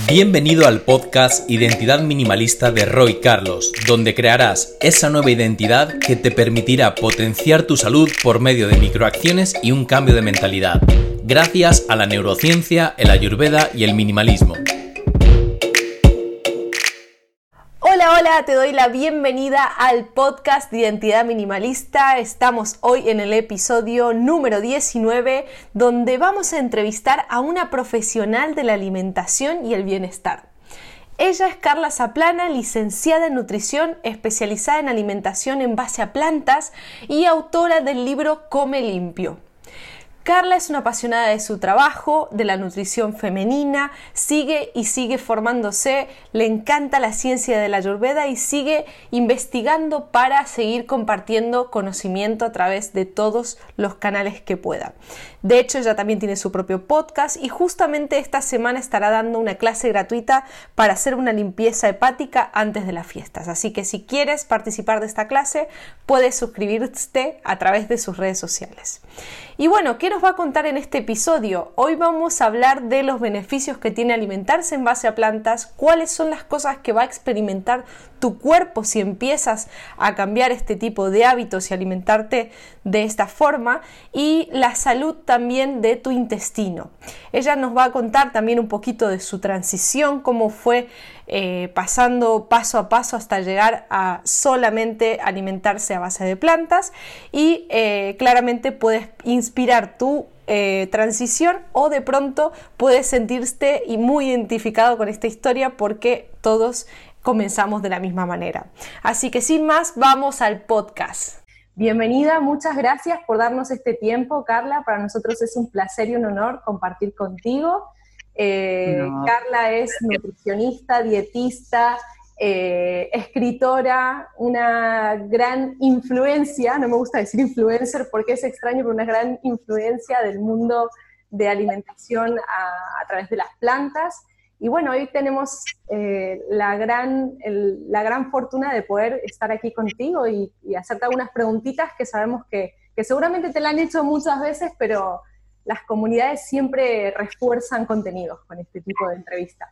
Bienvenido al podcast Identidad Minimalista de Roy Carlos, donde crearás esa nueva identidad que te permitirá potenciar tu salud por medio de microacciones y un cambio de mentalidad, gracias a la neurociencia, el ayurveda y el minimalismo. Hola, te doy la bienvenida al podcast de Identidad Minimalista. Estamos hoy en el episodio número 19, donde vamos a entrevistar a una profesional de la alimentación y el bienestar. Ella es Carla Zaplana, licenciada en nutrición, especializada en alimentación en base a plantas y autora del libro Come Limpio. Carla es una apasionada de su trabajo, de la nutrición femenina, sigue formándose, le encanta la ciencia de la ayurveda y sigue investigando para seguir compartiendo conocimiento a través de todos los canales que pueda. De hecho, ella también tiene su propio podcast y justamente esta semana estará dando una clase gratuita para hacer una limpieza hepática antes de las fiestas. Así que si quieres participar de esta clase, puedes suscribirte a través de sus redes sociales. Y bueno, ¿qué nos va a contar en este episodio? Hoy vamos a hablar de los beneficios que tiene alimentarse en base a plantas, cuáles son las cosas que va a experimentar tu cuerpo si empiezas a cambiar este tipo de hábitos y alimentarte de esta forma, y la salud también de tu intestino. Ella nos va a contar también un poquito de su transición, cómo fue pasando paso a paso hasta llegar a solamente alimentarse a base de plantas y claramente puedes inspirar tu transición, o de pronto puedes sentirte muy identificado con esta historia porque todos comenzamos de la misma manera. Así que sin más, vamos al podcast. Bienvenida, muchas gracias por darnos este tiempo, Carla. Para nosotros es un placer y un honor compartir contigo. Carla es nutricionista, dietista, escritora, una gran influencia, no me gusta decir influencer porque es extraño, pero una gran influencia del mundo de alimentación a través de las plantas. Y bueno, hoy tenemos la gran fortuna de poder estar aquí contigo y hacerte algunas preguntitas que sabemos que seguramente te la han hecho muchas veces, pero las comunidades siempre refuerzan contenidos con este tipo de entrevistas.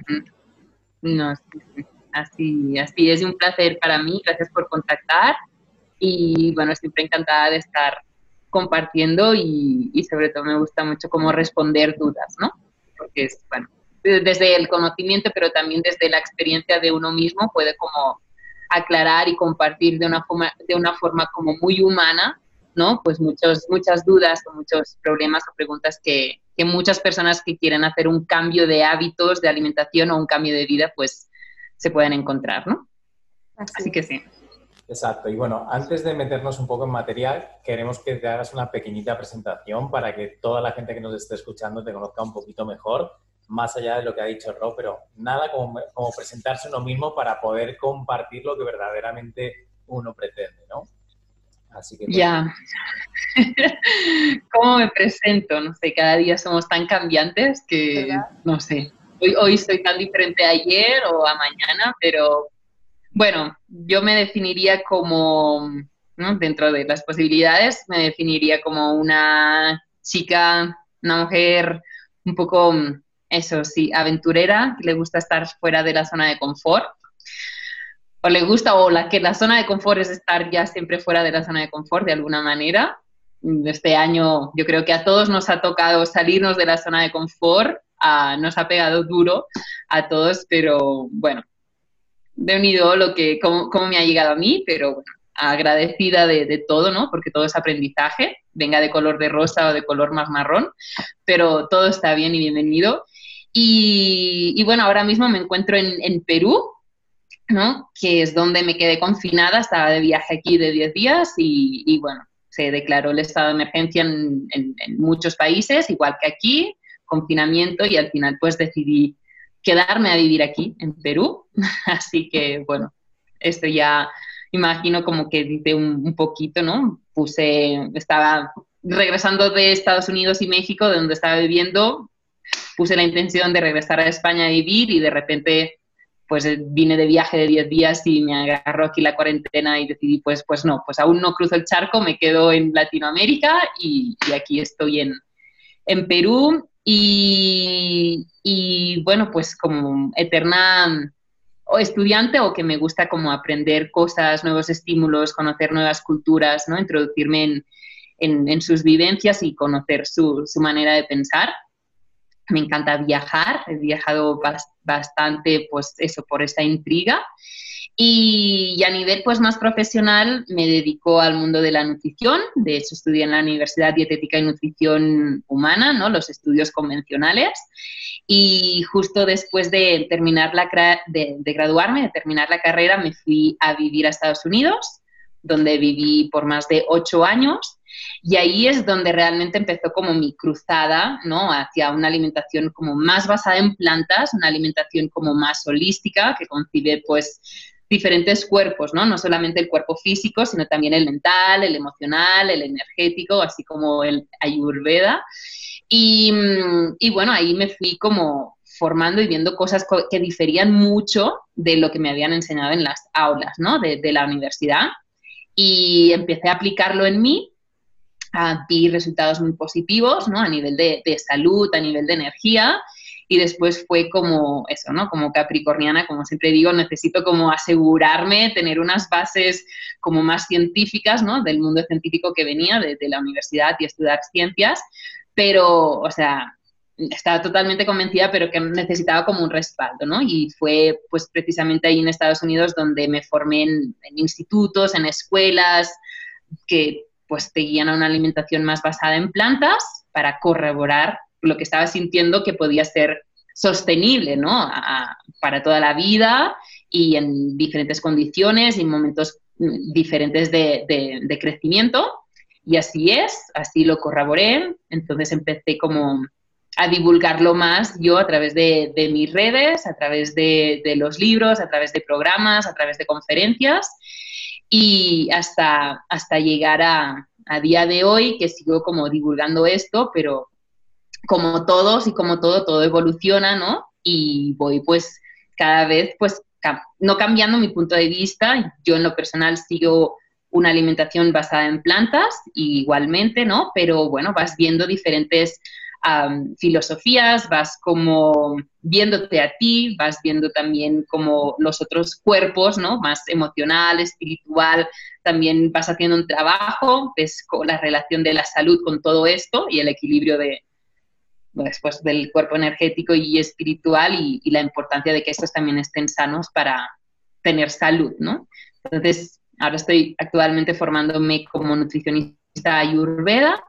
No, sí, así es, un placer para mí, gracias por contactar y bueno, siempre encantada de estar compartiendo y sobre todo me gusta mucho cómo responder dudas, ¿no? Porque es, bueno, desde el conocimiento, pero también desde la experiencia de uno mismo puede como aclarar y compartir de una forma como muy humana, ¿no? Pues muchas dudas o muchos problemas o preguntas que muchas personas que quieren hacer un cambio de hábitos de alimentación o un cambio de vida, pues se pueden encontrar, ¿no? Así que sí. Exacto. Y bueno, antes de meternos un poco en material, queremos que te hagas una pequeñita presentación para que toda la gente que nos esté escuchando te conozca un poquito mejor, más allá de lo que ha dicho Ro, pero nada como presentarse uno mismo para poder compartir lo que verdaderamente uno pretende, ¿no? Así que... Ya. ¿Cómo me presento? No sé, cada día somos tan cambiantes que, ¿verdad? No sé, hoy soy tan diferente a ayer o a mañana, pero bueno, yo me definiría como, ¿no? Dentro de las posibilidades, me definiría como una chica, una mujer un poco, eso sí, aventurera, que le gusta estar fuera de la zona de confort. O le gusta, o la zona de confort es estar ya siempre fuera de la zona de confort de alguna manera. Este año yo creo que a todos nos ha tocado salirnos de la zona de confort, nos ha pegado duro a todos, pero bueno, de unido cómo me ha llegado a mí, pero bueno, agradecida de todo, ¿no? Porque todo es aprendizaje, venga de color de rosa o de color más marrón, pero todo está bien y bienvenido. Y bueno, ahora mismo me encuentro en Perú, ¿no? Que es donde me quedé confinada, estaba de viaje aquí de 10 días y bueno, se declaró el estado de emergencia en muchos países, igual que aquí, confinamiento, y al final pues decidí quedarme a vivir aquí en Perú, así que bueno, esto ya imagino como que dice un poquito, ¿no? Estaba regresando de Estados Unidos y México, de donde estaba viviendo, puse la intención de regresar a España a vivir y de repente pues vine de viaje de 10 días y me agarró aquí la cuarentena y decidí pues no, pues aún no cruzo el charco, me quedo en Latinoamérica y aquí estoy en Perú Y bueno, pues como eterna o estudiante o que me gusta como aprender cosas, nuevos estímulos, conocer nuevas culturas, ¿no? Introducirme en sus vivencias y conocer su manera de pensar. Me encanta viajar, he viajado bastante, pues eso, por esa intriga. Y a nivel pues más profesional me dedico al mundo de la nutrición. De hecho, estudié en la Universidad Dietética y Nutrición Humana, ¿no? Los estudios convencionales. Y justo después de terminar de graduarme, de terminar la carrera, me fui a vivir a Estados Unidos, donde viví por más de 8 años. Y ahí es donde realmente empezó como mi cruzada, ¿no? Hacia una alimentación como más basada en plantas, una alimentación como más holística, que concibe pues diferentes cuerpos, ¿no? No solamente el cuerpo físico, sino también el mental, el emocional, el energético, así como el Ayurveda. Y bueno, ahí me fui como formando y viendo cosas que diferían mucho de lo que me habían enseñado en las aulas, ¿no? De la universidad. Y empecé a aplicarlo en mí. Vi resultados muy positivos, ¿no? A nivel de salud, a nivel de energía, y después fue como eso, ¿no? Como capricorniana, como siempre digo, necesito como asegurarme, tener unas bases como más científicas, ¿no? Del mundo científico que venía, de la universidad y estudiar ciencias, pero, o sea, estaba totalmente convencida, pero que necesitaba como un respaldo, ¿no? Y fue pues precisamente ahí en Estados Unidos donde me formé en institutos, en escuelas, que pues te guían a una alimentación más basada en plantas para corroborar lo que estaba sintiendo que podía ser sostenible, ¿no? Para toda la vida y en diferentes condiciones y en momentos diferentes de crecimiento. Y así es, así lo corroboré. Entonces empecé como a divulgarlo más yo a través de mis redes, a través de los libros, a través de programas, a través de conferencias. Y hasta llegar a día de hoy, que sigo como divulgando esto, pero como todos y como todo evoluciona, ¿no? Y voy pues cada vez pues no cambiando mi punto de vista. Yo en lo personal sigo una alimentación basada en plantas igualmente, ¿no? Pero bueno, vas viendo diferentes filosofías, vas como viéndote a ti, vas viendo también como los otros cuerpos, ¿no? Más emocional, espiritual, también vas haciendo un trabajo, ves la relación de la salud con todo esto y el equilibrio después del cuerpo energético y espiritual y la importancia de que estos también estén sanos para tener salud, ¿no? Entonces, ahora estoy actualmente formándome como nutricionista Ayurveda.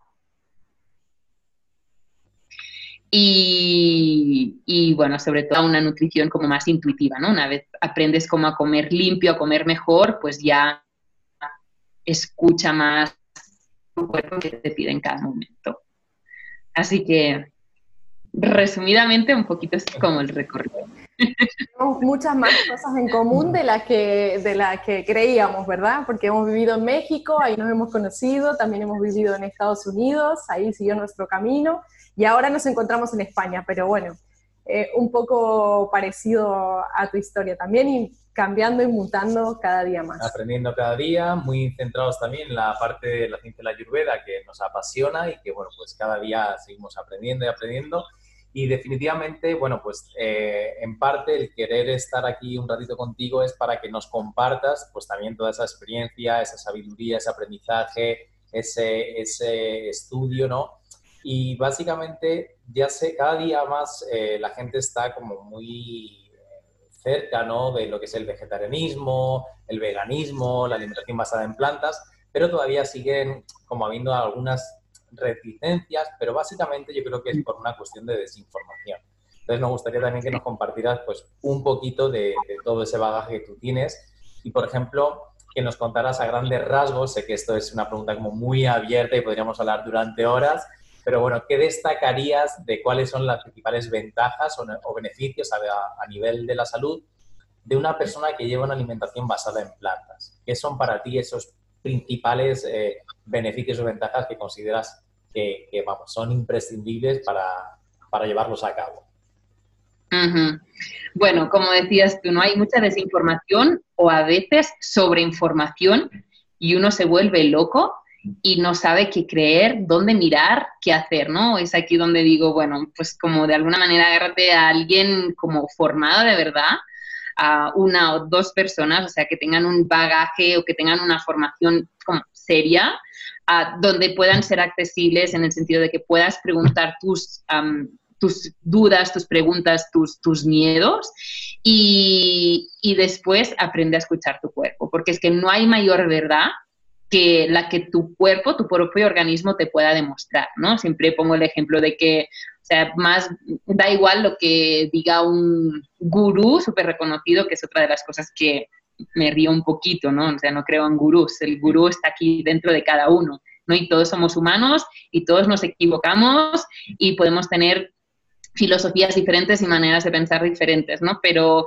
Y bueno, sobre todo una nutrición como más intuitiva, ¿no? Una vez aprendes cómo a comer limpio, a comer mejor, pues ya escucha más tu cuerpo que te pide en cada momento. Así que, resumidamente, un poquito es como el recorrido. Tenemos muchas más cosas en común de las que creíamos, ¿verdad? Porque hemos vivido en México, ahí nos hemos conocido, también hemos vivido en Estados Unidos, ahí siguió nuestro camino, y ahora nos encontramos en España, pero bueno, un poco parecido a tu historia también, y cambiando y mutando cada día más. Aprendiendo cada día, muy centrados también en la parte de la ciencia de la Ayurveda que nos apasiona y que, bueno, pues cada día seguimos aprendiendo y aprendiendo. Y definitivamente, bueno, pues en parte el querer estar aquí un ratito contigo es para que nos compartas pues también toda esa experiencia, esa sabiduría, ese aprendizaje, ese estudio, ¿no? Y básicamente, ya sé, cada día más la gente está como muy cerca, ¿no? De lo que es el vegetarianismo, el veganismo, la alimentación basada en plantas, pero todavía siguen como habiendo algunas reticencias, pero básicamente yo creo que es por una cuestión de desinformación. Entonces nos gustaría también que nos compartieras pues un poquito de todo ese bagaje que tú tienes y, por ejemplo, que nos contaras a grandes rasgos, sé que esto es una pregunta como muy abierta y podríamos hablar durante horas, pero bueno, ¿qué destacarías de cuáles son las principales ventajas o beneficios a nivel de la salud de una persona que lleva una alimentación basada en plantas? ¿Qué son para ti esos principales beneficios o ventajas que consideras que vamos, son imprescindibles para llevarlos a cabo? Uh-huh. Bueno, como decías tú, no hay mucha desinformación o a veces sobreinformación y uno se vuelve loco y no sabe qué creer, dónde mirar, qué hacer, ¿no? Es aquí donde digo, bueno, pues como de alguna manera agárrate a alguien como formado de verdad, a una o dos personas, o sea, que tengan un bagaje o que tengan una formación como seria, donde puedan ser accesibles en el sentido de que puedas preguntar tus dudas, tus preguntas, tus miedos y después aprende a escuchar tu cuerpo, porque es que no hay mayor verdad que la que tu cuerpo, tu propio organismo te pueda demostrar, ¿no? Siempre pongo el ejemplo de que, o sea, más da igual lo que diga un gurú súper reconocido, que es otra de las cosas que me río un poquito, ¿no? O sea, no creo en gurús, el gurú está aquí dentro de cada uno, ¿no? Y todos somos humanos y todos nos equivocamos y podemos tener filosofías diferentes y maneras de pensar diferentes, ¿no? Pero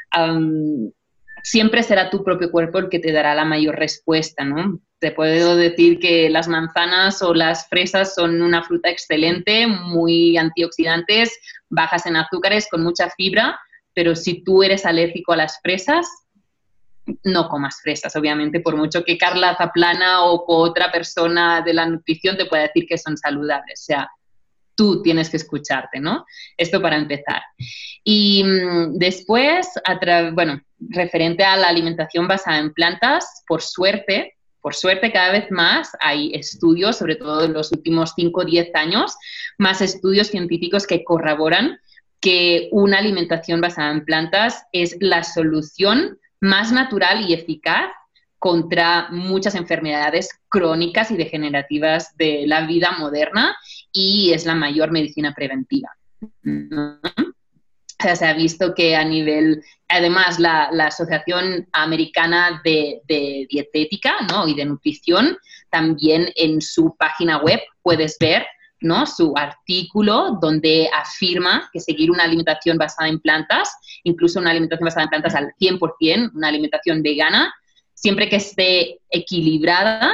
siempre será tu propio cuerpo el que te dará la mayor respuesta, ¿no? Te puedo decir que las manzanas o las fresas son una fruta excelente, muy antioxidantes, bajas en azúcares, con mucha fibra, pero si tú eres alérgico a las fresas, no comas fresas, obviamente, por mucho que Carla Zaplana o otra persona de la nutrición te pueda decir que son saludables. O sea, tú tienes que escucharte, ¿no? Esto para empezar. Y después, bueno, referente a la alimentación basada en plantas, por suerte, cada vez más hay estudios, sobre todo en los últimos 5 o 10 años, más estudios científicos que corroboran que una alimentación basada en plantas es la solución más natural y eficaz contra muchas enfermedades crónicas y degenerativas de la vida moderna y es la mayor medicina preventiva, ¿no? O sea, se ha visto que a nivel, además la Asociación Americana de Dietética, ¿no? Y de Nutrición, también en su página web puedes ver, ¿no? Su artículo donde afirma que seguir una alimentación basada en plantas, incluso una alimentación basada en plantas al 100%, una alimentación vegana, siempre que esté equilibrada,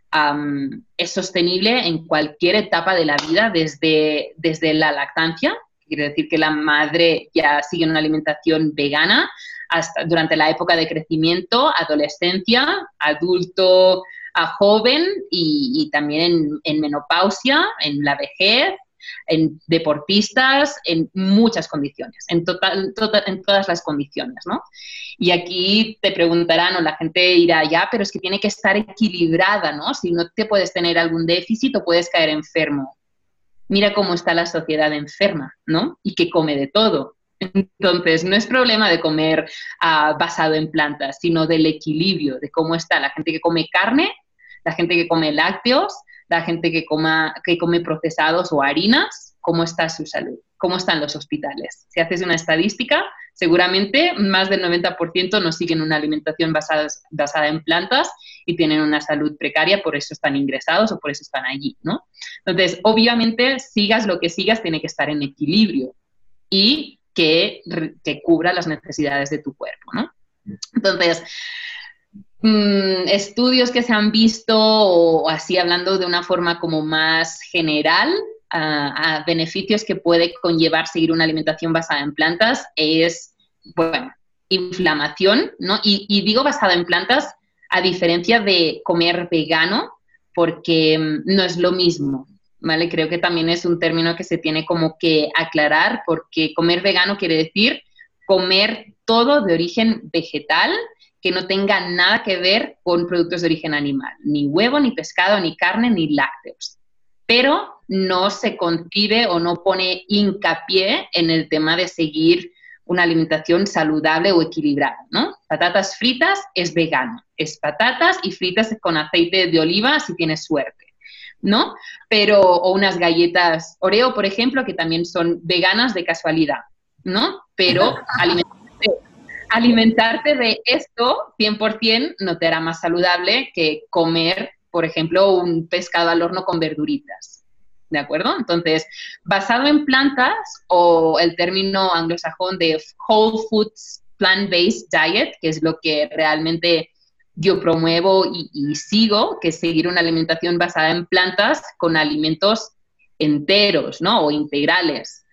es sostenible en cualquier etapa de la vida, desde la lactancia, quiere decir que la madre ya sigue una alimentación vegana, hasta durante la época de crecimiento, adolescencia, adulto a joven y también en menopausia, en la vejez, en deportistas, en muchas condiciones, en todas las condiciones, ¿no? Y aquí te preguntarán o la gente dirá, ya, pero es que tiene que estar equilibrada, ¿no? Si no te puedes tener algún déficit o puedes caer enfermo. Mira cómo está la sociedad enferma, ¿no? Y que come de todo. Entonces, no es problema de comer basado en plantas, sino del equilibrio, de cómo está la gente que come carne, la gente que come lácteos, la gente que come procesados o harinas, cómo está su salud, cómo están los hospitales. Si haces una estadística, seguramente más del 90% no siguen una alimentación basada en plantas y tienen una salud precaria, por eso están ingresados o por eso están allí, ¿no? Entonces, obviamente, sigas lo que sigas, tiene que estar en equilibrio y que cubra las necesidades de tu cuerpo, ¿no? Entonces, estudios que se han visto, o así hablando de una forma como más general, a beneficios que puede conllevar seguir una alimentación basada en plantas es, bueno, inflamación, ¿no? Y digo basada en plantas a diferencia de comer vegano, porque no es lo mismo, ¿vale? Creo que también es un término que se tiene como que aclarar, porque comer vegano quiere decir comer todo de origen vegetal, que no tenga nada que ver con productos de origen animal, ni huevo, ni pescado, ni carne, ni lácteos. Pero no se concibe o no pone hincapié en el tema de seguir una alimentación saludable o equilibrada, ¿no? Patatas fritas es vegano, es patatas y fritas con aceite de oliva si tienes suerte, ¿no? Pero, o unas galletas Oreo, por ejemplo, que también son veganas de casualidad, ¿no? Pero alimentarte de esto 100% no te hará más saludable que comer, por ejemplo, un pescado al horno con verduritas, ¿de acuerdo? Entonces, basado en plantas o el término anglosajón de Whole Foods Plant-Based Diet, que es lo que realmente yo promuevo y sigo, que es seguir una alimentación basada en plantas con alimentos enteros, ¿no? O integrales.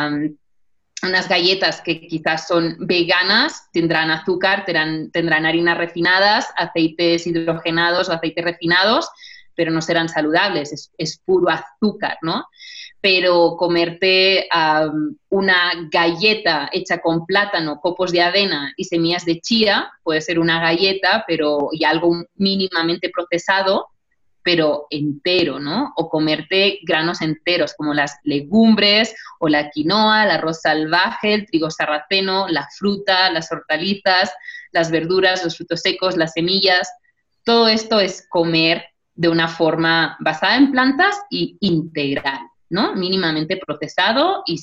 Unas galletas que quizás son veganas, tendrán azúcar, tendrán harinas refinadas, aceites hidrogenados o aceites refinados, pero no serán saludables, es puro azúcar, ¿no? Pero comerte una galleta hecha con plátano, copos de avena y semillas de chía, puede ser una galleta y algo mínimamente procesado, pero entero, ¿no? O comerte granos enteros, como las legumbres o la quinoa, el arroz salvaje, el trigo sarraceno, la fruta, las hortalizas, las verduras, los frutos secos, las semillas. Todo esto es comer de una forma basada en plantas y integral, ¿no? Mínimamente procesado y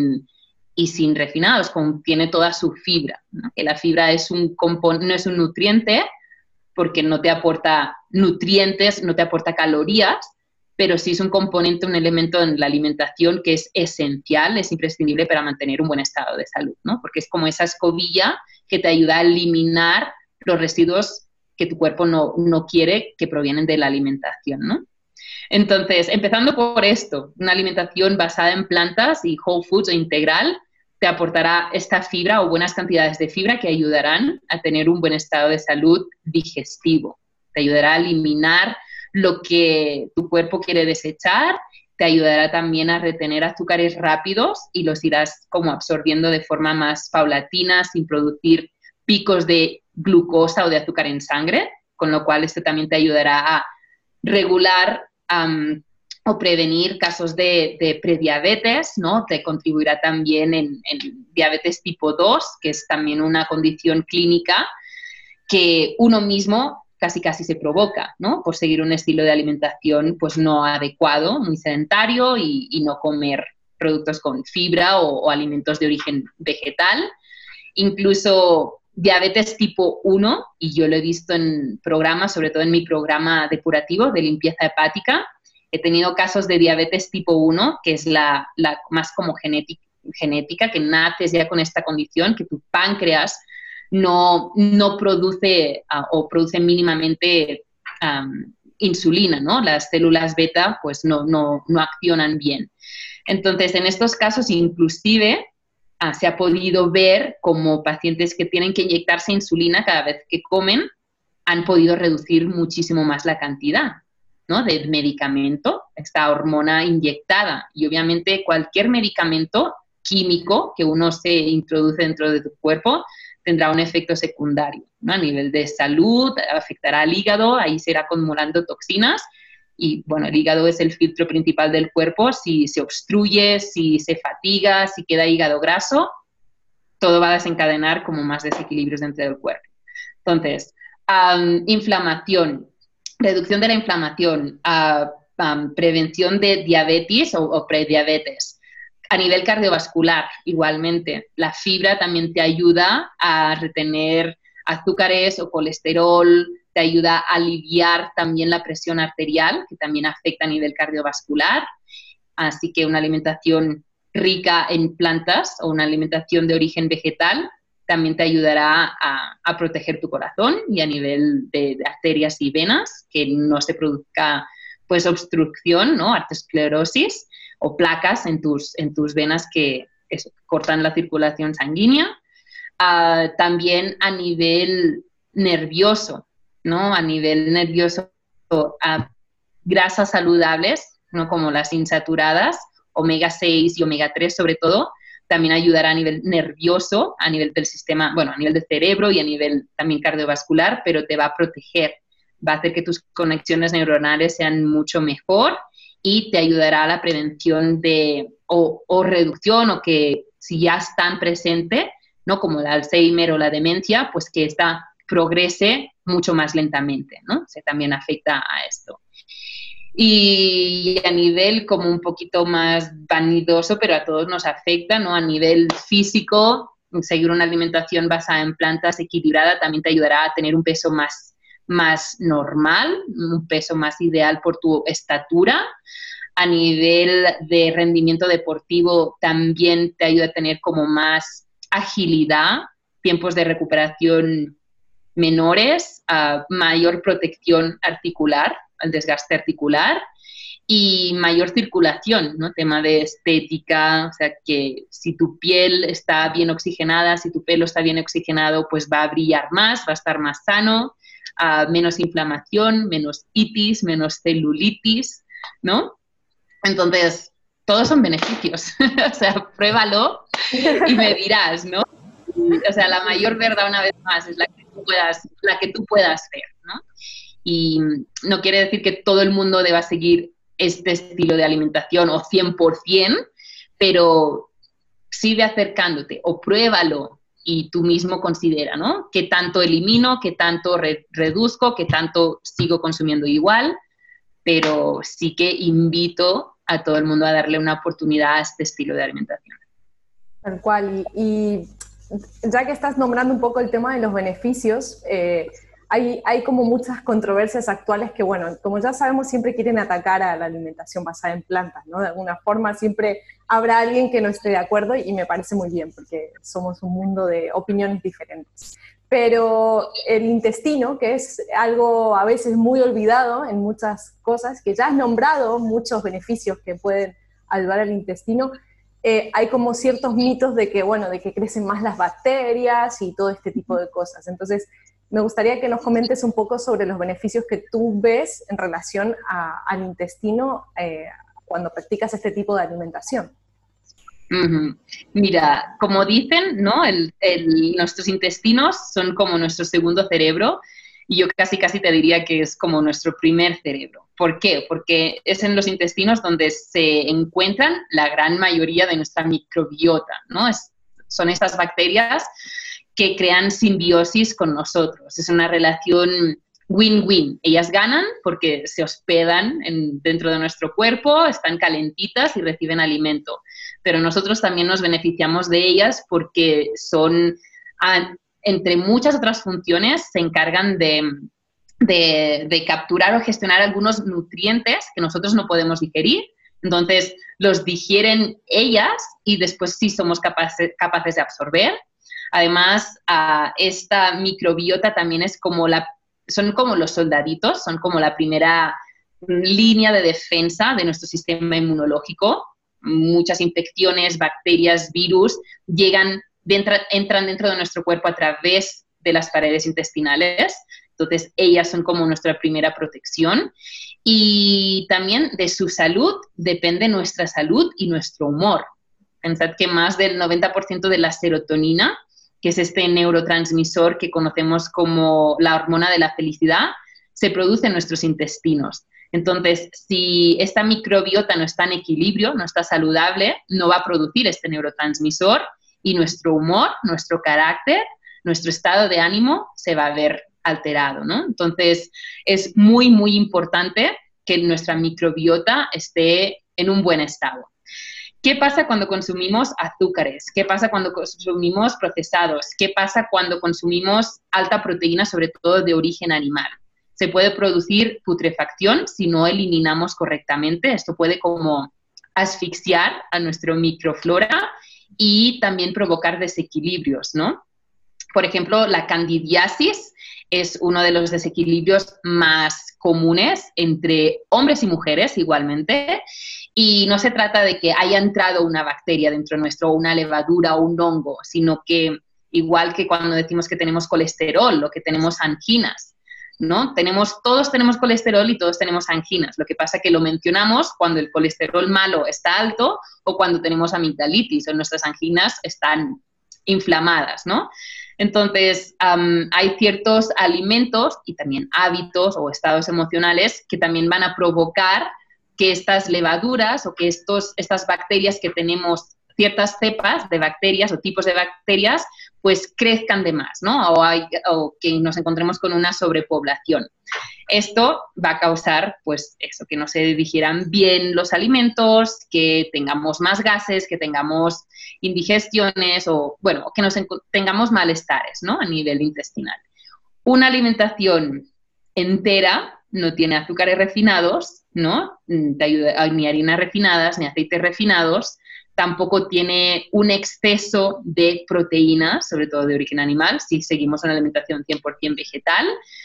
sin refinados, contiene toda su fibra, ¿no? Que la fibra no es un nutriente, porque no te aporta nutrientes, no te aporta calorías, pero sí es un componente, un elemento en la alimentación que es esencial, es imprescindible para mantener un buen estado de salud, ¿no? Porque es como esa escobilla que te ayuda a eliminar los residuos que tu cuerpo no quiere, que provienen de la alimentación, ¿no? Entonces, empezando por esto, una alimentación basada en plantas y whole foods o integral, te aportará esta fibra o buenas cantidades de fibra que ayudarán a tener un buen estado de salud digestivo. Te ayudará a eliminar lo que tu cuerpo quiere desechar, te ayudará también a retener azúcares rápidos y los irás como absorbiendo de forma más paulatina, sin producir picos de glucosa o de azúcar en sangre, con lo cual esto también te ayudará a regular o prevenir casos de prediabetes, ¿no? Te contribuirá también en diabetes tipo 2, que es también una condición clínica que uno mismo casi se provoca, ¿no? Por seguir un estilo de alimentación pues no adecuado, muy sedentario y no comer productos con fibra o alimentos de origen vegetal. Incluso diabetes tipo 1, y yo lo he visto en programas, sobre todo en mi programa depurativo de limpieza hepática, he tenido casos de diabetes tipo 1, que es la más como genética, que naces ya con esta condición, que tu páncreas no produce o produce mínimamente insulina, ¿no? Las células beta pues no accionan bien. Entonces, en estos casos, inclusive, se ha podido ver como pacientes que tienen que inyectarse insulina cada vez que comen han podido reducir muchísimo más la cantidad, ¿no? De medicamento, esta hormona inyectada. Y obviamente cualquier medicamento químico que uno se introduce dentro de tu cuerpo tendrá un efecto secundario, ¿no? A nivel de salud, afectará al hígado, ahí se irá acumulando toxinas. Y, bueno, el hígado es el filtro principal del cuerpo. Si se obstruye, si se fatiga, si queda hígado graso, todo va a desencadenar como más desequilibrios dentro del cuerpo. Entonces, inflamación, reducción de la inflamación, prevención de diabetes o prediabetes. A nivel cardiovascular, igualmente, la fibra también te ayuda a retener azúcares o colesterol, te ayuda a aliviar también la presión arterial, que también afecta a nivel cardiovascular. Así que una alimentación rica en plantas o una alimentación de origen vegetal también te ayudará a proteger tu corazón y a nivel de arterias y venas, que no se produzca pues obstrucción, ¿no? Arteriosclerosis o placas en tus venas que cortan la circulación sanguínea. También a nivel nervioso, ¿no? A nivel nervioso, grasas saludables, ¿no? Como las insaturadas, omega 6 y omega 3 sobre todo, también ayudará a nivel nervioso, a nivel del sistema, bueno, a nivel del cerebro y a nivel también cardiovascular, pero te va a proteger, va a hacer que tus conexiones neuronales sean mucho mejor y te ayudará a la prevención o reducción, o que si ya están presentes, ¿no? Como el Alzheimer o la demencia, pues que esta progrese mucho más lentamente, ¿no? O sea, también afecta a esto. Y a nivel como un poquito más vanidoso, pero a todos nos afecta, ¿no? A nivel físico, seguir una alimentación basada en plantas equilibrada también te ayudará a tener un peso más normal, un peso más ideal por tu estatura. A nivel de rendimiento deportivo también te ayuda a tener como más agilidad, tiempos de recuperación menores, mayor protección articular, al desgaste articular y mayor circulación, ¿no? Tema de estética, o sea que si tu piel está bien oxigenada, si tu pelo está bien oxigenado, pues va a brillar más, va a estar más sano. menos inflamación, menos itis, menos celulitis, ¿no? Entonces, todos son beneficios. O sea, pruébalo y me dirás, ¿no? O sea, la mayor verdad, una vez más, es la que tú puedas ver, ¿no? Y no quiere decir que todo el mundo deba seguir este estilo de alimentación o 100%, pero sigue acercándote o pruébalo y tú mismo considera, ¿no? ¿Qué tanto elimino? ¿Qué tanto reduzco? ¿Qué tanto sigo consumiendo igual? Pero sí que invito a todo el mundo a darle una oportunidad a este estilo de alimentación. Tal cual. Y ya que estás nombrando un poco el tema de los beneficios, hay como muchas controversias actuales que, bueno, como ya sabemos, siempre quieren atacar a la alimentación basada en plantas, ¿no? De alguna forma siempre habrá alguien que no esté de acuerdo y me parece muy bien porque somos un mundo de opiniones diferentes. Pero el intestino, que es algo a veces muy olvidado en muchas cosas, que ya has nombrado muchos beneficios que pueden ayudar al intestino, hay como ciertos mitos de que, bueno, de que crecen más las bacterias y todo este tipo de cosas. Entonces, me gustaría que nos comentes un poco sobre los beneficios que tú ves en relación al intestino cuando practicas este tipo de alimentación. Mira, como dicen, ¿no? Nuestros intestinos son como nuestro segundo cerebro y yo casi te diría que es como nuestro primer cerebro. ¿Por qué? Porque es en los intestinos donde se encuentran la gran mayoría de nuestra microbiota, ¿no? Son estas bacterias que crean simbiosis con nosotros. Es una relación win-win. Ellas ganan porque se hospedan dentro de nuestro cuerpo, están calentitas y reciben alimento. Pero nosotros también nos beneficiamos de ellas porque son, entre muchas otras funciones, se encargan de capturar o gestionar algunos nutrientes que nosotros no podemos digerir. Entonces, los digieren ellas y después sí somos capaces de absorber. Además, esta microbiota también son como los soldaditos, son como la primera línea de defensa de nuestro sistema inmunológico. Muchas infecciones, bacterias, virus entran dentro de nuestro cuerpo a través de las paredes intestinales. Entonces, ellas son como nuestra primera protección. Y también de su salud depende nuestra salud y nuestro humor. Pensad que más del 90% de la serotonina, que es este neurotransmisor que conocemos como la hormona de la felicidad, se produce en nuestros intestinos. Entonces, si esta microbiota no está en equilibrio, no está saludable, no va a producir este neurotransmisor y nuestro humor, nuestro carácter, nuestro estado de ánimo se va a ver alterado, ¿no? Entonces, es muy, muy importante que nuestra microbiota esté en un buen estado. ¿Qué pasa cuando consumimos azúcares? ¿Qué pasa cuando consumimos procesados? ¿Qué pasa cuando consumimos alta proteína, sobre todo de origen animal? Se puede producir putrefacción si no eliminamos correctamente. Esto puede como asfixiar a nuestra microflora y también provocar desequilibrios, ¿no? Por ejemplo, la candidiasis es uno de los desequilibrios más comunes entre hombres y mujeres igualmente. Y no se trata de que haya entrado una bacteria dentro nuestro, o una levadura o un hongo, sino que igual que cuando decimos que tenemos colesterol o que tenemos anginas, ¿no? Todos tenemos colesterol y todos tenemos anginas. Lo que pasa es que lo mencionamos cuando el colesterol malo está alto o cuando tenemos amigdalitis o nuestras anginas están inflamadas, ¿no? Entonces, hay ciertos alimentos y también hábitos o estados emocionales que también van a provocar que estas levaduras o que estas bacterias que tenemos, ciertas cepas de bacterias o tipos de bacterias, pues crezcan de más, ¿no? O que nos encontremos con una sobrepoblación. Esto va a causar, pues, eso, que no se digieran bien los alimentos, que tengamos más gases, que tengamos indigestiones o, bueno, que tengamos malestares, ¿no? A nivel intestinal. Una alimentación entera no tiene azúcares refinados, ¿no? Ni harinas refinadas, ni aceites refinados. Tampoco tiene un exceso de proteínas, sobre todo de origen animal, si seguimos una alimentación 100% vegetal.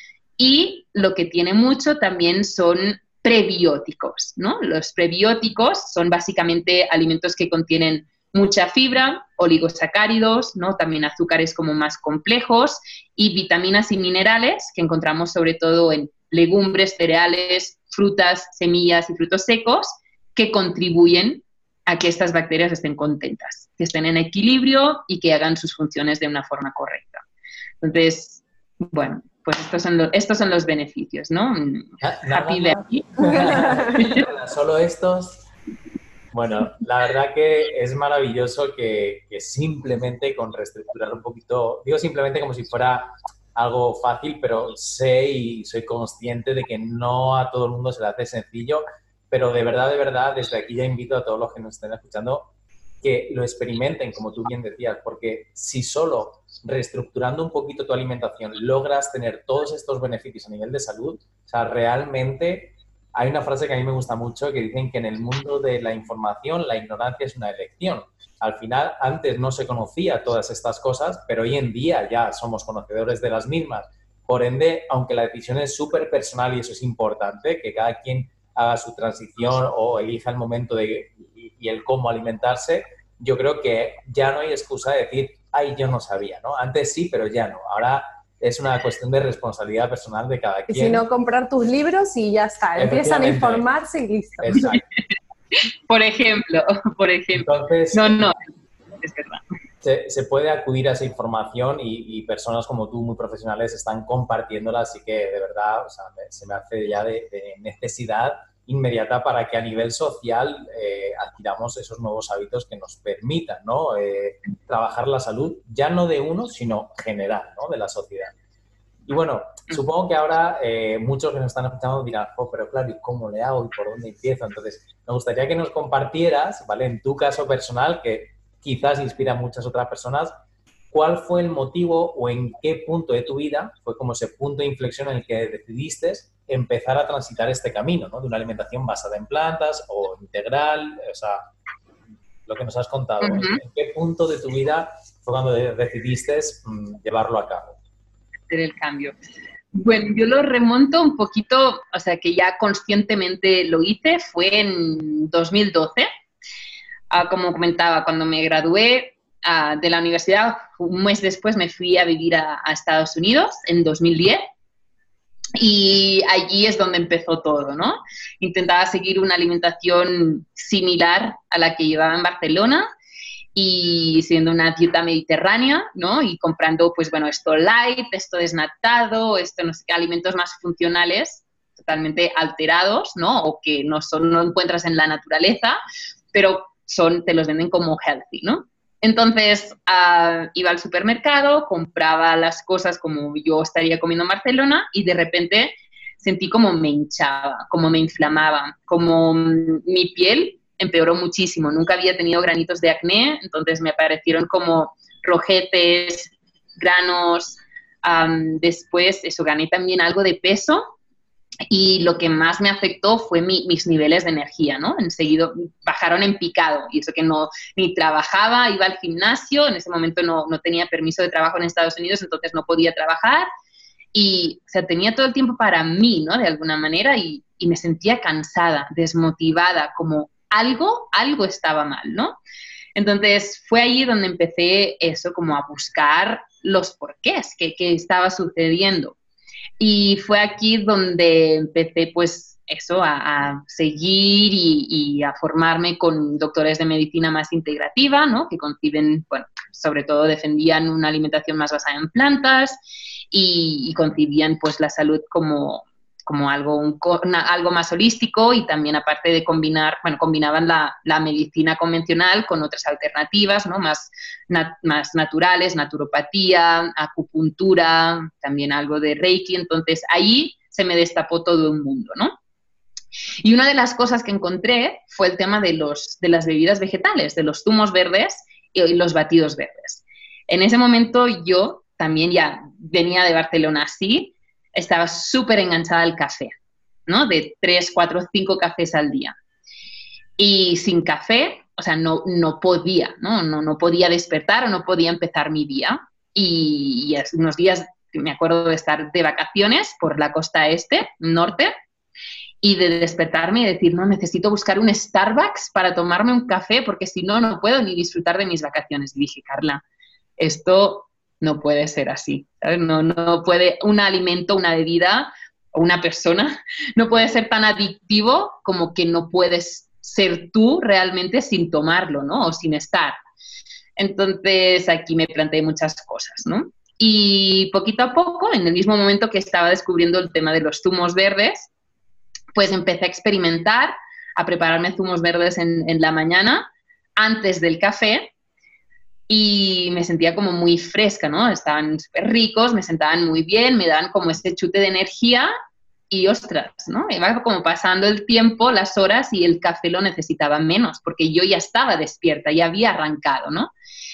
Y lo que tiene mucho también son prebióticos, ¿no? Los prebióticos son básicamente alimentos que contienen mucha fibra, oligosacáridos, ¿no? También azúcares como más complejos y vitaminas y minerales que encontramos sobre todo en legumbres, cereales, frutas, semillas y frutos secos que contribuyen a que estas bacterias estén contentas, que estén en equilibrio y que hagan sus funciones de una forma correcta. Entonces, bueno, pues estos son los beneficios, ¿no? Happy Berry. Solo estos. Bueno, la verdad que es maravilloso que simplemente con reestructurar un poquito, digo simplemente como si fuera algo fácil, pero sé y soy consciente de que no a todo el mundo se le hace sencillo, pero de verdad, desde aquí ya invito a todos los que nos estén escuchando que lo experimenten, como tú bien decías, porque si solo reestructurando un poquito tu alimentación logras tener todos estos beneficios a nivel de salud, o sea, realmente hay una frase que a mí me gusta mucho que dicen que en el mundo de la información la ignorancia es una elección. Al final, antes no se conocía todas estas cosas, pero hoy en día ya somos conocedores de las mismas. Por ende, aunque la decisión es súper personal y eso es importante, que cada quien haga su transición o elija el momento y el cómo alimentarse, yo creo que ya no hay excusa de decir, ay, yo no sabía, ¿no? Antes sí, pero ya no. Ahora es una cuestión de responsabilidad personal de cada quien. Y si no, comprar tus libros y ya está. Empiezan a informarse y listo. Exacto. Por ejemplo. Entonces, no, es verdad. Se puede acudir a esa información y personas como tú, muy profesionales, están compartiéndola, así que de verdad, o sea, se me hace ya de necesidad inmediata para que a nivel social adquiramos esos nuevos hábitos que nos permitan, ¿no? Trabajar la salud, ya no de uno, sino general, ¿no? De la sociedad. Y bueno, supongo que ahora muchos que nos están escuchando dirán, oh, pero claro, ¿y cómo le hago y por dónde empiezo? Entonces, me gustaría que nos compartieras, ¿vale? En tu caso personal, que quizás inspira a muchas otras personas, ¿cuál fue el motivo o en qué punto de tu vida fue como ese punto de inflexión en el que decidiste empezar a transitar este camino, ¿no? De una alimentación basada en plantas o integral, o sea, lo que nos has contado. ¿En qué punto de tu vida fue cuando decidiste llevarlo a cabo? Hacer el cambio. Bueno, yo lo remonto un poquito, o sea, que ya conscientemente lo hice, fue en 2012. Como comentaba, cuando me gradué de la universidad, un mes después me fui a vivir a Estados Unidos, en 2010. Y allí es donde empezó todo, ¿no? Intentaba seguir una alimentación similar a la que llevaba en Barcelona y siendo una dieta mediterránea, ¿no? Y comprando, pues bueno, esto light, esto desnatado, esto no sé qué, alimentos más funcionales, totalmente alterados, ¿no? O que no encuentras en la naturaleza, pero te los venden como healthy, ¿no? Entonces, iba al supermercado, compraba las cosas como yo estaría comiendo en Barcelona y de repente sentí como me hinchaba, como me inflamaba, como mi piel empeoró muchísimo. Nunca había tenido granitos de acné, entonces me aparecieron como rojetes, granos. Después, gané también algo de peso. Y lo que más me afectó fue mis niveles de energía, ¿no? Enseguida bajaron en picado, y eso que ni trabajaba, iba al gimnasio, en ese momento no tenía permiso de trabajo en Estados Unidos, entonces no podía trabajar, y o sea, tenía todo el tiempo para mí, ¿no? De alguna manera, y me sentía cansada, desmotivada, como algo estaba mal, ¿no? Entonces fue ahí donde empecé como a buscar los porqués, qué estaba sucediendo. Y fue aquí donde empecé, pues, a seguir y a formarme con doctores de medicina más integrativa, ¿no? Que conciben, bueno, sobre todo defendían una alimentación más basada en plantas y concibían, pues, la salud como algo más holístico y también, aparte de combinaban la medicina convencional con otras alternativas, ¿no? Más naturales, naturopatía, acupuntura, también algo de Reiki. Entonces, ahí se me destapó todo un mundo, ¿no? Y una de las cosas que encontré fue el tema de las bebidas vegetales, de los zumos verdes y los batidos verdes. En ese momento yo también ya venía de Barcelona así, estaba súper enganchada al café, ¿no? De 3, 4, 5 cafés al día. Y sin café, o sea, no podía, ¿no? No podía despertar o no podía empezar mi día. Y hace unos días me acuerdo de estar de vacaciones por la costa norte, y de despertarme y decir, no, necesito buscar un Starbucks para tomarme un café porque si no, no puedo ni disfrutar de mis vacaciones. Y dije, Carla, esto no puede ser así, ¿sabes? No puede un alimento, una bebida o una persona, no puede ser tan adictivo como que no puedes ser tú realmente sin tomarlo, ¿no? O sin estar. Entonces, aquí me planteé muchas cosas, ¿no? Y poquito a poco, en el mismo momento que estaba descubriendo el tema de los zumos verdes, pues empecé a experimentar, a prepararme zumos verdes en la mañana, antes del café, y me sentía como muy fresca, ¿no? Estaban súper ricos, me sentaban muy bien, me daban como ese chute de energía y ostras, ¿no? Iba como pasando el tiempo, las horas y el café lo necesitaba menos porque yo ya estaba despierta, ya había arrancado, ¿no?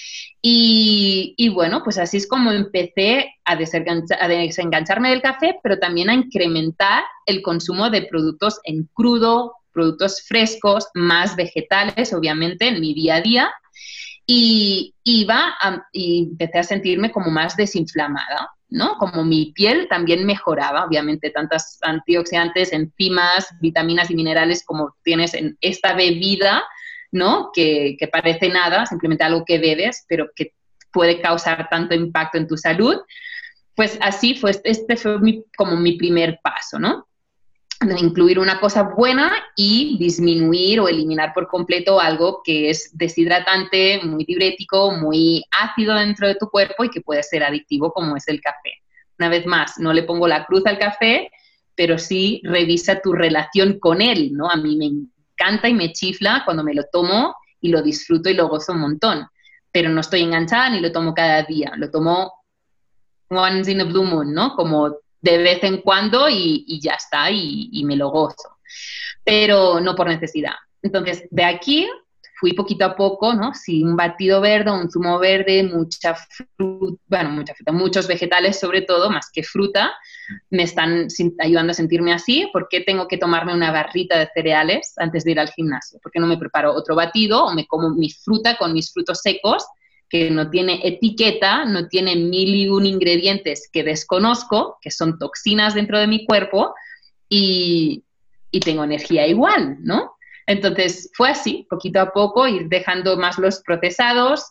Y bueno, pues así es como empecé a desengancharme del café, pero también a incrementar el consumo de productos en crudo, productos frescos, más vegetales, obviamente, en mi día a día. Y empecé a sentirme como más desinflamada, ¿no? Como mi piel también mejoraba, obviamente, tantos antioxidantes, enzimas, vitaminas y minerales como tienes en esta bebida, ¿no? Que parece nada, simplemente algo que bebes, pero que puede causar tanto impacto en tu salud. Pues así fue, este fue como mi primer paso, ¿no? De incluir una cosa buena y disminuir o eliminar por completo algo que es deshidratante, muy diurético, muy ácido dentro de tu cuerpo y que puede ser adictivo, como es el café. Una vez más, no le pongo la cruz al café, pero sí revisa tu relación con él, ¿no? A mí me encanta y me chifla cuando me lo tomo y lo disfruto y lo gozo un montón, pero no estoy enganchada ni lo tomo cada día, lo tomo once in a blue moon, ¿no? Como de vez en cuando y ya está, y me lo gozo, pero no por necesidad. Entonces, de aquí fui poquito a poco, ¿no? Si un batido verde, un zumo verde, mucha fruta, muchos vegetales sobre todo, más que fruta, me están ayudando a sentirme así. ¿Por qué tengo que tomarme una barrita de cereales antes de ir al gimnasio? ¿Por qué no me preparo otro batido o me como mi fruta con mis frutos secos, que no tiene etiqueta, no tiene 1001 ingredientes que desconozco, que son toxinas dentro de mi cuerpo, y tengo energía igual, ¿no? Entonces, fue así, poquito a poco, ir dejando más los procesados,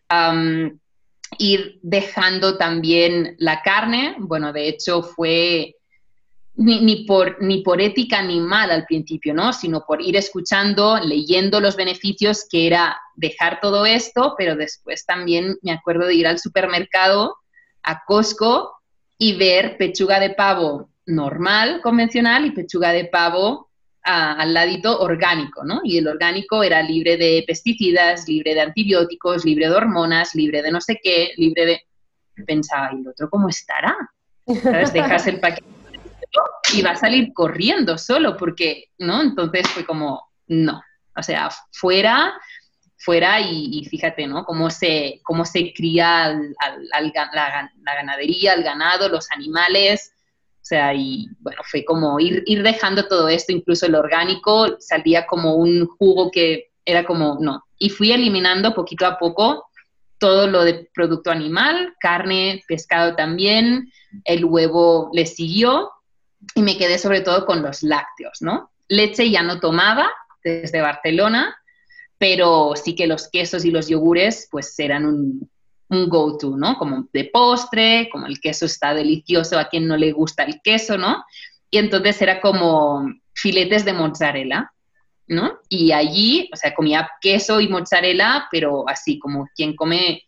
ir dejando también la carne. Bueno, de hecho, fue ni por ética ni mal al principio, ¿no? Sino por ir escuchando, leyendo los beneficios que era dejar todo esto, pero después también me acuerdo de ir al supermercado, a Costco, y ver pechuga de pavo normal, convencional, y pechuga de pavo al ladito orgánico, ¿no? Y el orgánico era libre de pesticidas, libre de antibióticos, libre de hormonas, libre de no sé qué, libre de... Pensaba, ¿y el otro cómo estará? ¿Sabes? Dejas el paquete y va a salir corriendo solo, porque, ¿no? Entonces fue como, no, o sea, fuera y fíjate, ¿no? Cómo se cría la ganadería, el ganado, los animales, o sea, y bueno, fue como ir dejando todo esto, incluso el orgánico, salía como un jugo que era como, no, y fui eliminando poquito a poco todo lo de producto animal, carne, pescado también, el huevo le siguió, y me quedé sobre todo con los lácteos, ¿no? Leche ya no tomaba desde Barcelona, pero sí que los quesos y los yogures pues eran un go-to, ¿no? Como de postre, como el queso está delicioso, a quien no le gusta el queso, ¿no? Y entonces era como filetes de mozzarella, ¿no? Y allí, o sea, comía queso y mozzarella, pero así como quien come,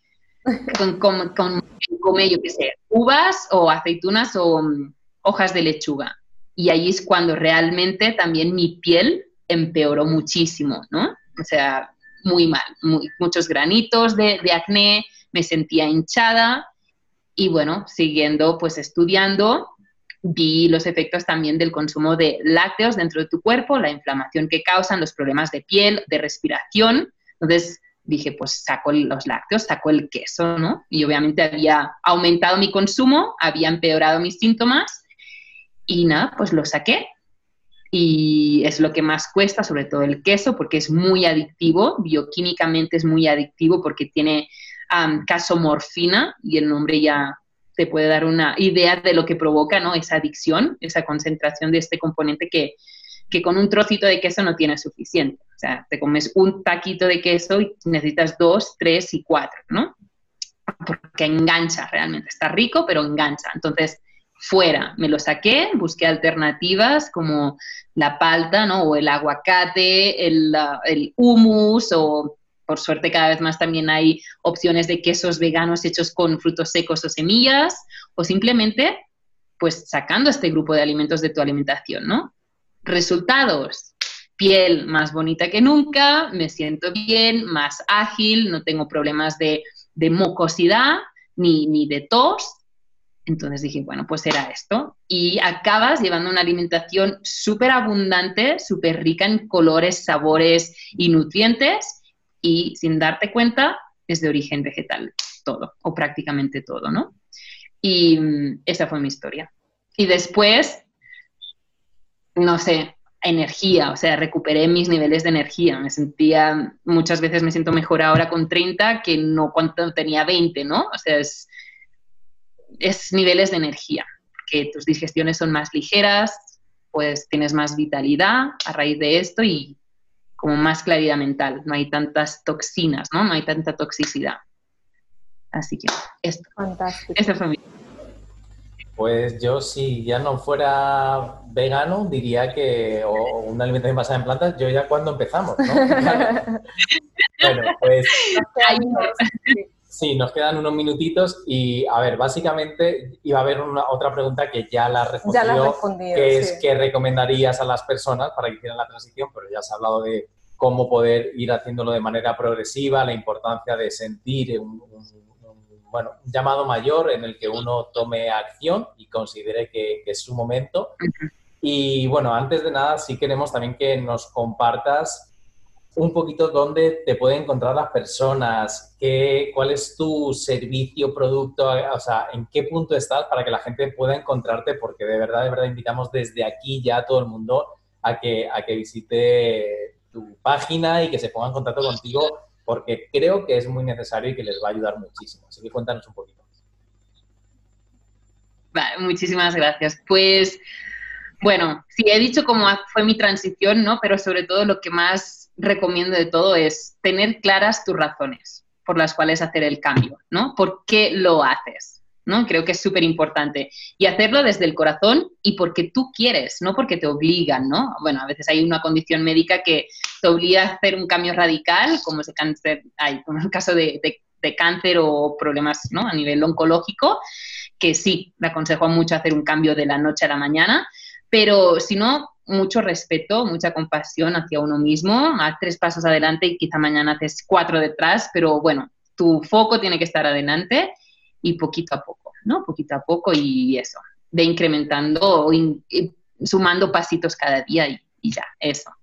come yo qué sé, uvas o aceitunas o hojas de lechuga. Y ahí es cuando realmente también mi piel empeoró muchísimo, ¿no? O sea, muy mal, muchos granitos de acné, me sentía hinchada y bueno, siguiendo pues estudiando, vi los efectos también del consumo de lácteos dentro de tu cuerpo, la inflamación que causan, los problemas de piel, de respiración. Entonces dije, pues saco los lácteos, saco el queso, ¿no? Y obviamente había aumentado mi consumo, había empeorado mis síntomas y nada, pues lo saqué. Y es lo que más cuesta, sobre todo el queso, porque es muy adictivo, bioquímicamente es muy adictivo porque tiene casomorfina, y el nombre ya te puede dar una idea de lo que provoca, ¿no? Esa adicción, esa concentración de este componente que que con un trocito de queso no tienes suficiente. O sea, te comes un taquito de queso y necesitas 2, 3 y 4, ¿no? Porque engancha realmente. Está rico, pero engancha. Entonces, fuera, me lo saqué, busqué alternativas como la palta, ¿no? O el aguacate, el hummus, o por suerte cada vez más también hay opciones de quesos veganos hechos con frutos secos o semillas, o simplemente, pues, sacando este grupo de alimentos de tu alimentación, ¿no? Resultados: piel más bonita que nunca, me siento bien, más ágil, no tengo problemas de mucosidad ni de tos. Entonces dije, bueno, pues era esto. Y acabas llevando una alimentación súper abundante, súper rica en colores, sabores y nutrientes, y sin darte cuenta es de origen vegetal todo, o prácticamente todo, ¿no? Y esa fue mi historia. Y después, no sé, energía, o sea, recuperé mis niveles de energía. Muchas veces me siento mejor ahora con 30 que no cuando tenía 20, ¿no? O sea, es niveles de energía, que tus digestiones son más ligeras, pues tienes más vitalidad a raíz de esto y como más claridad mental. No hay tantas toxinas, ¿no? No hay tanta toxicidad. Así que esto. Fantástico. Esta fue mi... Pues yo, si ya no fuera vegano, diría que, o una alimentación basada en plantas, yo ya cuando empezamos, ¿no? Bueno, pues sí, nos quedan unos minutitos y, a ver, básicamente iba a haber otra pregunta que ya la has respondido, que es ¿qué recomendarías a las personas para que hicieran la transición? Pero ya has hablado de cómo poder ir haciéndolo de manera progresiva, la importancia de sentir un llamado mayor en el que uno tome acción y considere que es su momento. Y bueno, antes de nada, sí queremos también que nos compartas un poquito dónde te pueden encontrar las personas, cuál es tu servicio, producto, o sea, en qué punto estás para que la gente pueda encontrarte, porque de verdad invitamos desde aquí ya a todo el mundo a que visite tu página y que se ponga en contacto contigo, porque creo que es muy necesario y que les va a ayudar muchísimo. Así que cuéntanos un poquito. Vale, muchísimas gracias. Pues, bueno, sí, he dicho cómo fue mi transición, ¿no? Pero sobre todo lo que más recomiendo de todo es tener claras tus razones por las cuales hacer el cambio, ¿no? ¿Por qué lo haces? ¿No? Creo que es súper importante. Y hacerlo desde el corazón y porque tú quieres, no porque te obligan, ¿no? Bueno, a veces hay una condición médica que te obliga a hacer un cambio radical, como ese cáncer, como el caso de cáncer o problemas, ¿no? A nivel oncológico, que sí, me aconsejo mucho hacer un cambio de la noche a la mañana, pero si no, mucho respeto, mucha compasión hacia uno mismo, haz 3 pasos adelante y quizá mañana haces 4 detrás, pero bueno, tu foco tiene que estar adelante y poquito a poco, ¿no? Poquito a poco y eso, de incrementando, sumando pasitos cada día y ya, eso.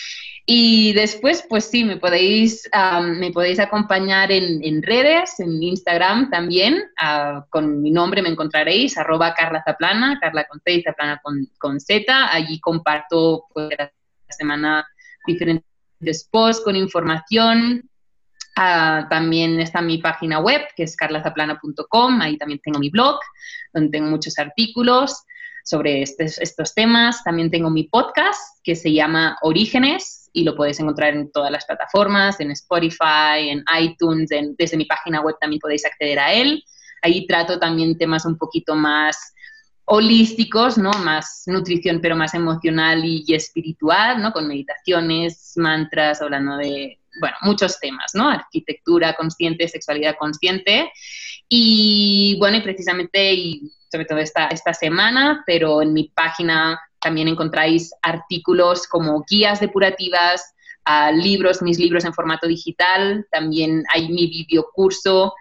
Y después, pues sí, me podéis acompañar en redes, en Instagram también, con mi nombre me encontraréis, @CarlaZaplana, Carla con C y Zaplana con Z. Allí comparto pues, la semana diferentes posts con información. También está mi página web, que es carlazaplana.com. Ahí también tengo mi blog, donde tengo muchos artículos sobre estos temas. También tengo mi podcast, que se llama Orígenes, y lo podéis encontrar en todas las plataformas, en Spotify, en iTunes, desde mi página web también podéis acceder a él. Ahí trato también temas un poquito más holísticos, ¿no? Más nutrición, pero más emocional y espiritual, ¿no? Con meditaciones, mantras, hablando de, bueno, muchos temas, ¿no? Arquitectura consciente, sexualidad consciente. Y bueno, y precisamente, y sobre todo esta semana, pero en mi página también encontráis artículos como guías depurativas, mis libros en formato digital. También hay mi videocurso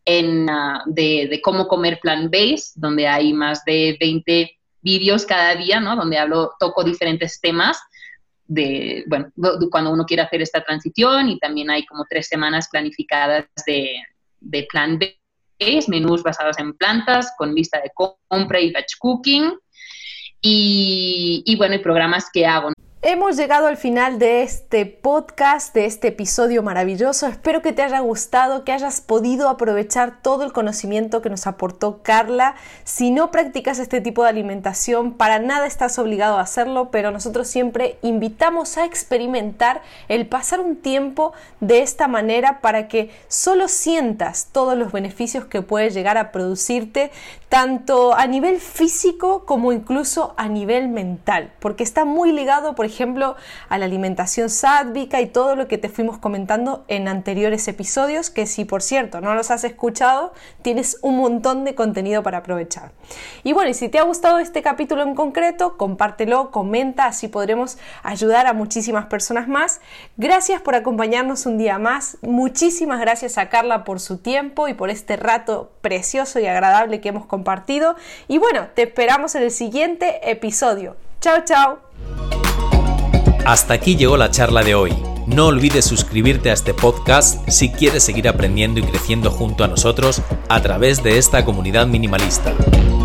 de cómo comer plant-based, donde hay más de 20 vídeos cada día, ¿no? Donde toco diferentes temas cuando uno quiere hacer esta transición, y también hay como 3 semanas planificadas de plant-based, menús basados en plantas, con lista de compra y batch cooking. Y bueno, y programas que hago. Hemos llegado al final de este podcast, de este episodio maravilloso. Espero que te haya gustado, que hayas podido aprovechar todo el conocimiento que nos aportó Carla. Si no practicas este tipo de alimentación, para nada estás obligado a hacerlo, pero nosotros siempre invitamos a experimentar el pasar un tiempo de esta manera para que solo sientas todos los beneficios que puede llegar a producirte, tanto a nivel físico como incluso a nivel mental, porque está muy ligado, por ejemplo, a la alimentación sádvica y todo lo que te fuimos comentando en anteriores episodios, que si por cierto no los has escuchado, tienes un montón de contenido para aprovechar. Y bueno, y si te ha gustado este capítulo en concreto, compártelo, comenta, así podremos ayudar a muchísimas personas más. Gracias por acompañarnos un día más. Muchísimas gracias a Carla por su tiempo y por este rato precioso y agradable que hemos compartido. Y bueno, te esperamos en el siguiente episodio. Chao, chao. Hasta aquí llegó la charla de hoy. No olvides suscribirte a este podcast si quieres seguir aprendiendo y creciendo junto a nosotros a través de esta comunidad minimalista.